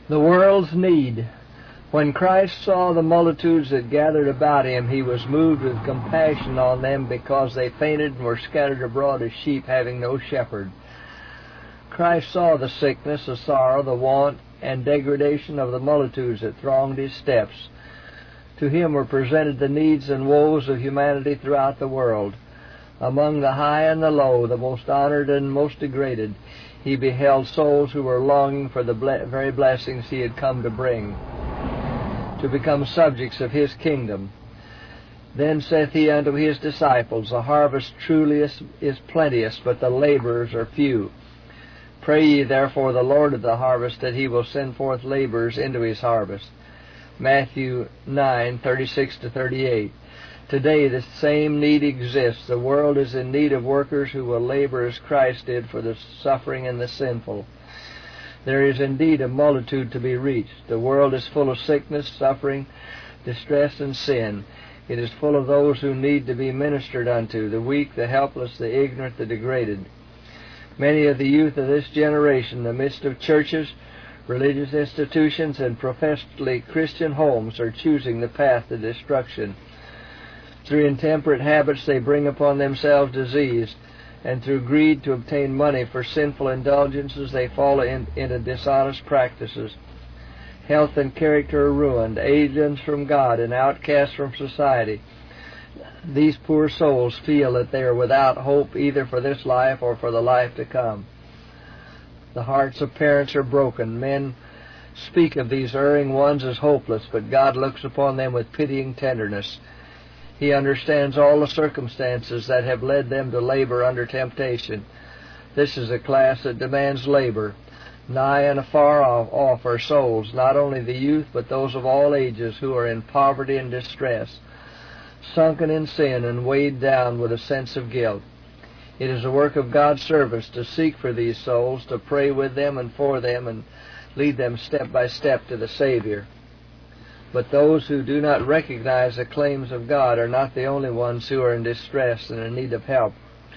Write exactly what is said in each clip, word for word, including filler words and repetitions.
The world's need. When Christ saw the multitudes that gathered about him, he was moved with compassion on them because they fainted and were scattered abroad as sheep having no shepherd. Christ saw the sickness, the sorrow, the want, and degradation of the multitudes that thronged his steps. To him were presented the needs and woes of humanity throughout the world. Among the high and the low, the most honored and most degraded, he beheld souls who were longing for the ble- very blessings he had come to bring, to become subjects of his kingdom. Then saith he unto his disciples, The harvest truly is, is plenteous, but the laborers are few. Pray ye therefore the Lord of the harvest that he will send forth laborers into his harvest. Matthew nine, thirty-six to thirty-eight. Today the same need exists. The world is in need of workers who will labor as Christ did for the suffering and the sinful. There is indeed a multitude to be reached. The world is full of sickness, suffering, distress, and sin. It is full of those who need to be ministered unto, the weak, the helpless, the ignorant, the degraded. Many of the youth of this generation, in the midst of churches, religious institutions, and professedly Christian homes, are choosing the path to destruction. Through intemperate habits they bring upon themselves disease, and through greed to obtain money for sinful indulgences they fall in, into dishonest practices. Health and character are ruined, aliens from God and outcasts from society. These poor souls feel that they are without hope either for this life or for the life to come. The hearts of parents are broken. Men speak of these erring ones as hopeless, but God looks upon them with pitying tenderness. He understands all the circumstances that have led them to labor under temptation. This is a class that demands labor. Nigh and afar off are souls, not only the youth, but those of all ages who are in poverty and distress, sunken in sin and weighed down with a sense of guilt. It is a work of God's service to seek for these souls, to pray with them and for them, and lead them step by step to the Savior. But those who do not recognize the claims of God are not the only ones who are in distress and in need of help.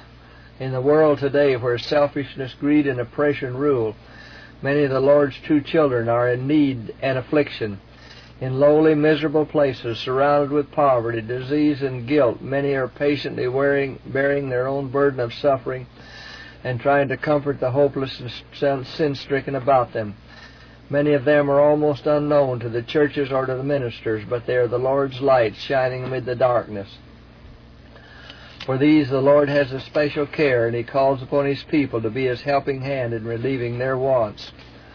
In the world today, where selfishness, greed, and oppression rule, many of the Lord's true children are in need and affliction. In lowly, miserable places, surrounded with poverty, disease, and guilt, many are patiently wearing, bearing their own burden of suffering and trying to comfort the hopeless and sin-stricken about them. Many of them are almost unknown to the churches or to the ministers, but they are the Lord's light shining amid the darkness. For these the Lord has a special care, and he calls upon his people to be his helping hand in relieving their wants.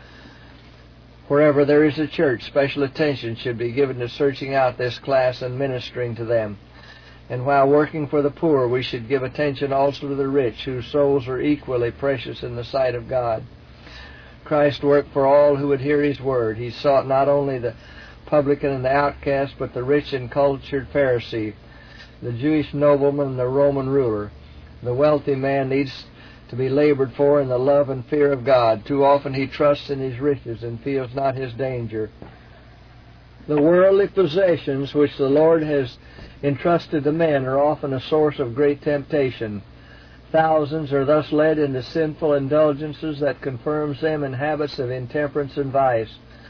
Wherever there is a church, special attention should be given to searching out this class and ministering to them. And while working for the poor, we should give attention also to the rich, whose souls are equally precious in the sight of God. Christ worked for all who would hear his word. He sought not only the publican and the outcast, but the rich and cultured Pharisee, the Jewish nobleman and the Roman ruler. The wealthy man needs to be labored for in the love and fear of God. Too often he trusts in his riches and feels not his danger. The worldly possessions which the Lord has entrusted to men are often a source of great temptation. Thousands are thus led into sinful indulgences that confirms them in habits of intemperance and vice.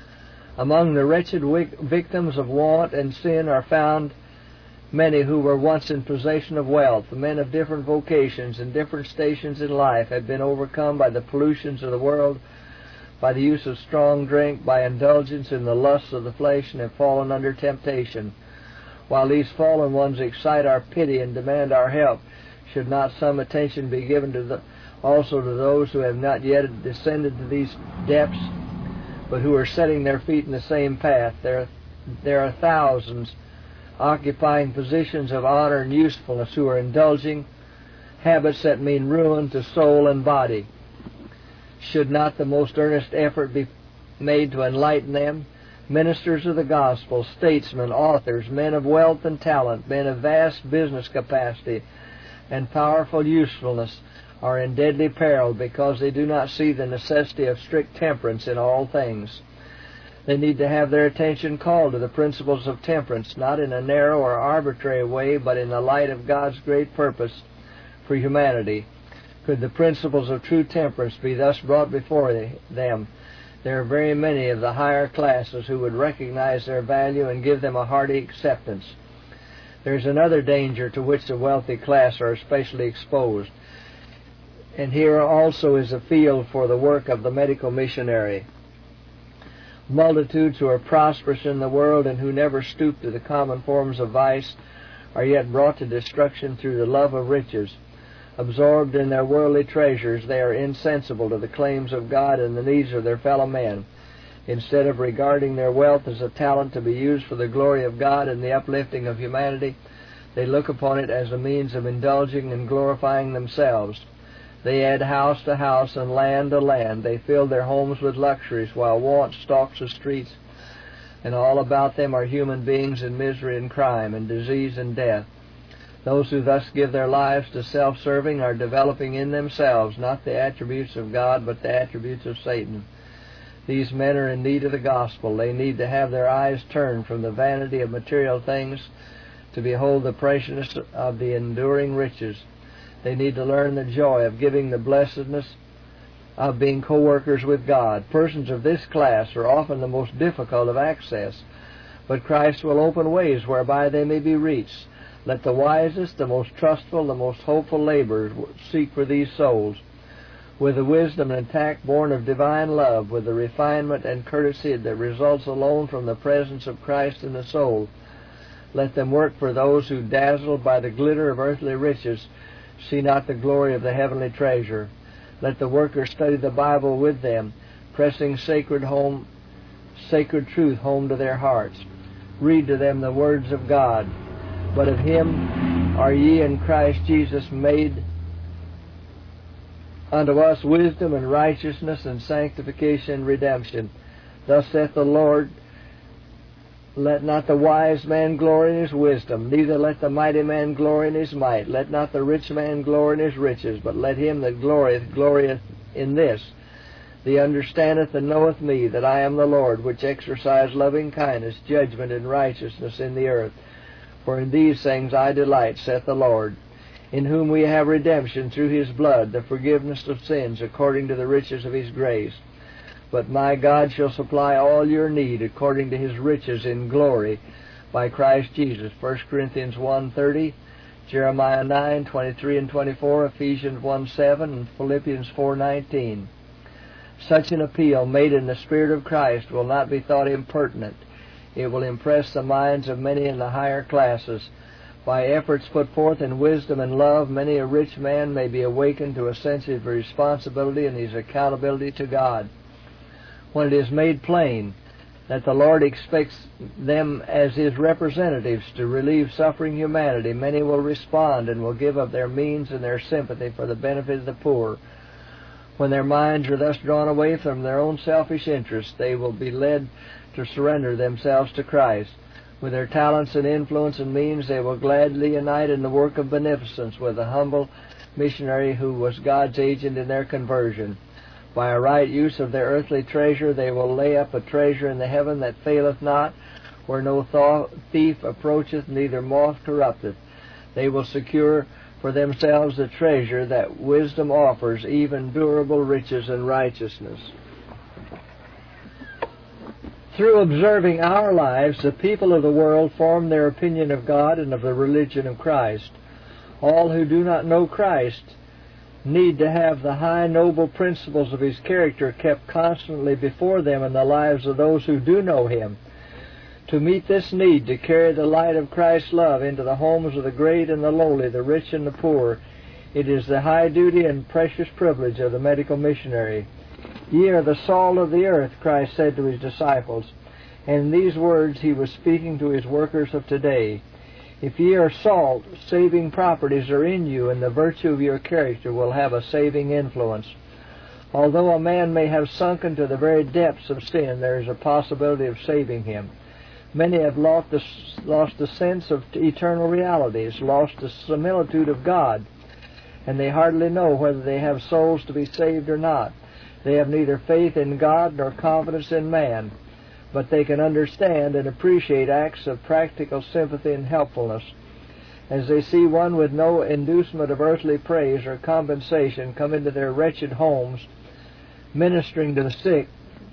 Among the wretched victims of want and sin are found many who were once in possession of wealth. The men of different vocations and different stations in life have been overcome by the pollutions of the world, by the use of strong drink, by indulgence in the lusts of the flesh, and have fallen under temptation. While these fallen ones excite our pity and demand our help, should not some attention be given to the, also to those who have not yet descended to these depths, but who are setting their feet in the same path? There, there are thousands occupying positions of honor and usefulness who are indulging habits that mean ruin to soul and body. Should not the most earnest effort be made to enlighten them? Ministers of the gospel, statesmen, authors, men of wealth and talent, men of vast business capacity and powerful usefulness are in deadly peril because they do not see the necessity of strict temperance in all things. They need to have their attention called to the principles of temperance, not in a narrow or arbitrary way, but in the light of God's great purpose for humanity. Could the principles of true temperance be thus brought before them, there are very many of the higher classes who would recognize their value and give them a hearty acceptance. There's another danger to which the wealthy class are especially exposed, and here also is a field for the work of the medical missionary. Multitudes who are prosperous in the world and who never stoop to the common forms of vice are yet brought to destruction through the love of riches. Absorbed in their worldly treasures, they are insensible to the claims of God and the needs of their fellow men. Instead of regarding their wealth as a talent to be used for the glory of God and the uplifting of humanity, they look upon it as a means of indulging and glorifying themselves. They add house to house and land to land. They fill their homes with luxuries, while want stalks the streets, and all about them are human beings in misery and crime and disease and death. Those who thus give their lives to self-serving are developing in themselves not the attributes of God, but the attributes of Satan. These men are in need of the gospel. They need to have their eyes turned from the vanity of material things to behold the preciousness of the enduring riches. They need to learn the joy of giving, the blessedness of being co-workers with God. Persons of this class are often the most difficult of access, but Christ will open ways whereby they may be reached. Let the wisest, the most trustful, the most hopeful laborers seek for these souls. With the wisdom and tact born of divine love, with the refinement and courtesy that results alone from the presence of Christ in the soul, let them work for those who, dazzled by the glitter of earthly riches, see not the glory of the heavenly treasure. Let the workers study the Bible with them, pressing sacred home, sacred truth home to their hearts. Read to them the words of God. But of Him are ye in Christ Jesus made unto us wisdom and righteousness and sanctification and redemption. Thus saith the Lord, let not the wise man glory in his wisdom, neither let the mighty man glory in his might. Let not the rich man glory in his riches, but let him that glorieth glorieth in this, that he understandeth and knoweth me, that I am the Lord, which exercise loving kindness, judgment, and righteousness in the earth. For in these things I delight, saith the Lord, in whom we have redemption through His blood, the forgiveness of sins, according to the riches of His grace. But my God shall supply all your need according to His riches in glory by Christ Jesus. First Corinthians one thirty, Jeremiah nine twenty-three and twenty-four, Ephesians one seven, and Philippians four nineteen. Such an appeal made in the Spirit of Christ will not be thought impertinent. It will impress the minds of many in the higher classes. By efforts put forth in wisdom and love, many a rich man may be awakened to a sense of responsibility and his accountability to God. When it is made plain that the Lord expects them as His representatives to relieve suffering humanity, many will respond and will give of their means and their sympathy for the benefit of the poor. When their minds are thus drawn away from their own selfish interests, they will be led to surrender themselves to Christ. With their talents and influence and means, they will gladly unite in the work of beneficence with the humble missionary who was God's agent in their conversion. By a right use of their earthly treasure, they will lay up a treasure in the heaven that faileth not, where no th- thief approacheth, neither moth corrupteth. They will secure for themselves the treasure that wisdom offers, even durable riches and righteousness. Through observing our lives, the people of the world form their opinion of God and of the religion of Christ. All who do not know Christ need to have the high, noble principles of His character kept constantly before them in the lives of those who do know Him. To meet this need, to carry the light of Christ's love into the homes of the great and the lowly, the rich and the poor, it is the high duty and precious privilege of the medical missionary. Ye are the salt of the earth, Christ said to His disciples, and in these words He was speaking to His workers of today. If ye are salt, saving properties are in you, and the virtue of your character will have a saving influence. Although a man may have sunken to the very depths of sin, there is a possibility of saving him. Many have lost the, lost the sense of eternal realities, lost the similitude of God, and they hardly know whether they have souls to be saved or not. They have neither faith in God nor confidence in man, but they can understand and appreciate acts of practical sympathy and helpfulness. As they see one with no inducement of earthly praise or compensation come into their wretched homes, ministering to the sick,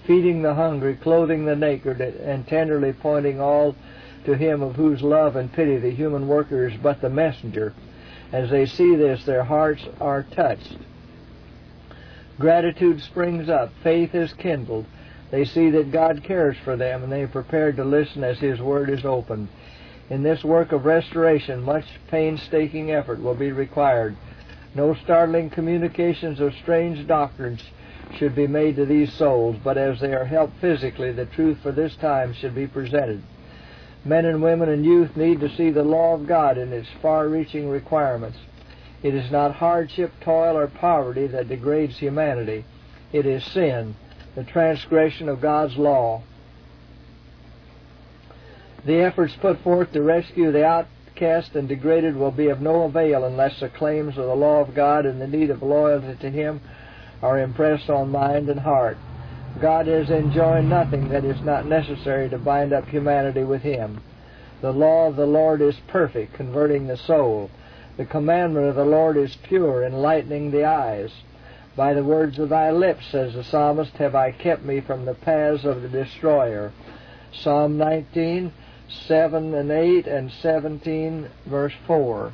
feeding the hungry, clothing the naked, and tenderly pointing all to Him of whose love and pity the human worker is but the messenger. As they see this, their hearts are touched. Gratitude springs up. Faith is kindled. They see that God cares for them, and they are prepared to listen as His Word is opened. In this work of restoration, much painstaking effort will be required. No startling communications of strange doctrines should be made to these souls, but as they are helped physically, the truth for this time should be presented. Men and women and youth need to see the law of God in its far-reaching requirements. It is not hardship, toil, or poverty that degrades humanity. It is sin, the transgression of God's law. The efforts put forth to rescue the outcast and degraded will be of no avail unless the claims of the law of God and the need of loyalty to Him are impressed on mind and heart. God has enjoined nothing that is not necessary to bind up humanity with Him. The law of the Lord is perfect, converting the soul. The commandment of the Lord is pure, enlightening the eyes. By the words of thy lips, says the psalmist, have I kept me from the paths of the destroyer. Psalm nineteen, seven and eight, and seventeen, verse four.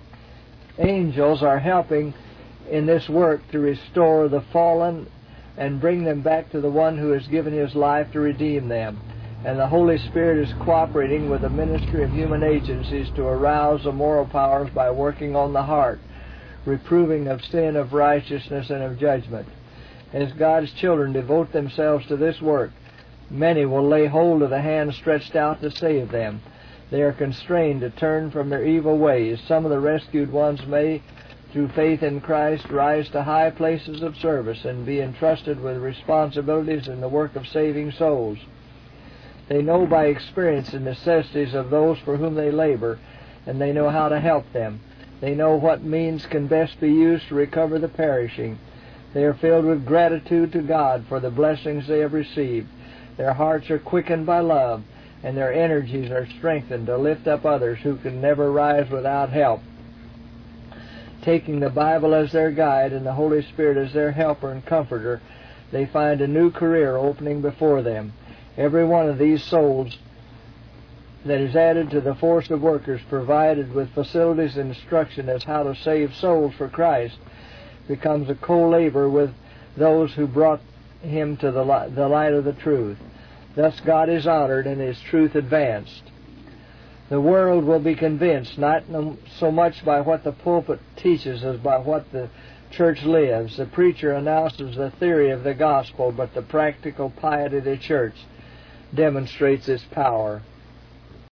Angels are helping in this work to restore the fallen and bring them back to the one who has given His life to redeem them. And the Holy Spirit is cooperating with the ministry of human agencies to arouse the moral powers by working on the heart, reproving of sin, of righteousness, and of judgment. As God's children devote themselves to this work, many will lay hold of the hand stretched out to save them. They are constrained to turn from their evil ways. Some of the rescued ones may, through faith in Christ, rise to high places of service and be entrusted with responsibilities in the work of saving souls. They know by experience the necessities of those for whom they labor, and they know how to help them. They know what means can best be used to recover the perishing. They are filled with gratitude to God for the blessings they have received. Their hearts are quickened by love, and their energies are strengthened to lift up others who can never rise without help. Taking the Bible as their guide and the Holy Spirit as their helper and comforter, they find a new career opening before them. Every one of these souls that is added to the force of workers provided with facilities and instruction as how to save souls for Christ becomes a co-laborer with those who brought him to the light, the light of the truth. Thus God is honored and His truth advanced. The world will be convinced not so much by what the pulpit teaches as by what the church lives. The preacher announces the theory of the gospel, but the practical piety of the church demonstrates its power.